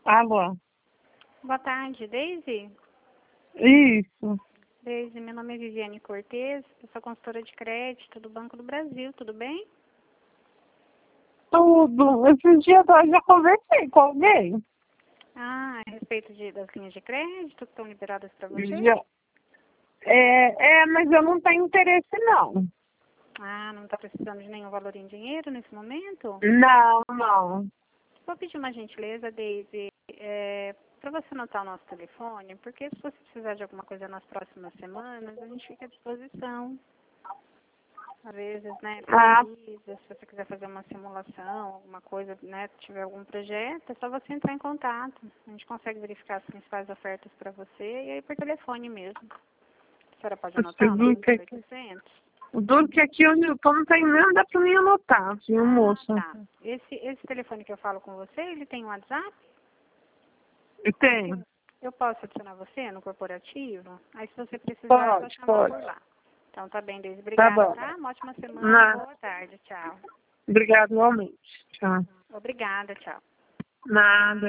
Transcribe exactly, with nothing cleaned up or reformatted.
Alô? Boa tarde, Deise. Isso. Deise, meu nome é Viviane Cortez, eu sou consultora de crédito do Banco do Brasil, tudo bem? Tudo. Esses dias eu já conversei com alguém. Ah, a respeito de, das linhas de crédito que estão liberadas para você? Já. É, é, mas eu não tenho interesse, não. Ah, não está precisando de nenhum valor em dinheiro nesse momento? Não, não. Vou pedir uma gentileza, Deise, é, para você anotar o nosso telefone, porque se você precisar de alguma coisa nas próximas semanas, a gente fica à disposição. Às vezes, né, Ah, precisa, se você quiser fazer uma simulação, alguma coisa, né, tiver algum projeto, é só você entrar em contato. A gente consegue verificar as principais ofertas para você e aí por telefone mesmo. A senhora pode anotar o duro número que, oitocentos? o duro que aqui onde eu tô não tem nada pra mim anotar, viu, Ah, moça? tá. Esse, esse telefone que eu falo com você, ele tem um WhatsApp? E tem. Eu posso adicionar você no corporativo? Aí se você precisar, é só Pode, chamar pode. por lá. Então tá bem, Deise. Tá Obrigada, bom. tá? Uma ótima semana, Nada. boa tarde, tchau. Obrigado, igualmente. Tchau. Obrigada, tchau. Nada.